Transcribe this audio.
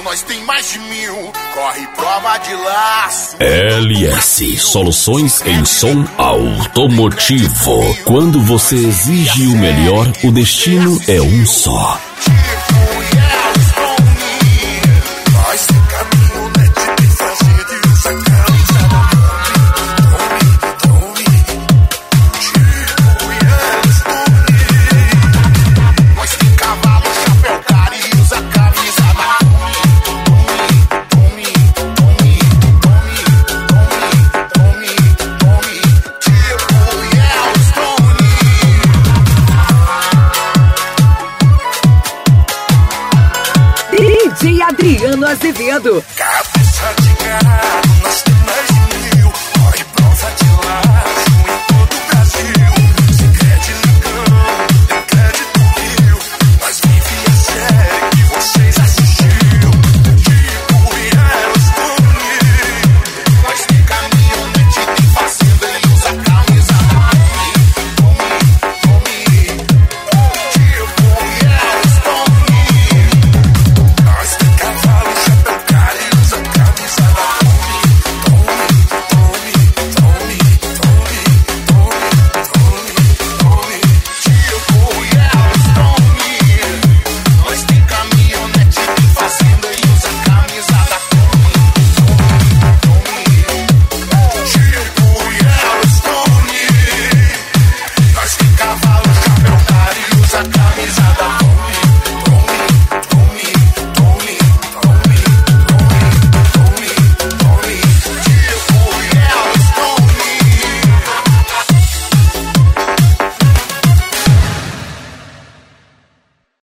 nós tem mais de 1000. Corre prova de laço. LS, soluções em som automotivo. Quando você exige o melhor, o destino é um só. Adriano Azevedo.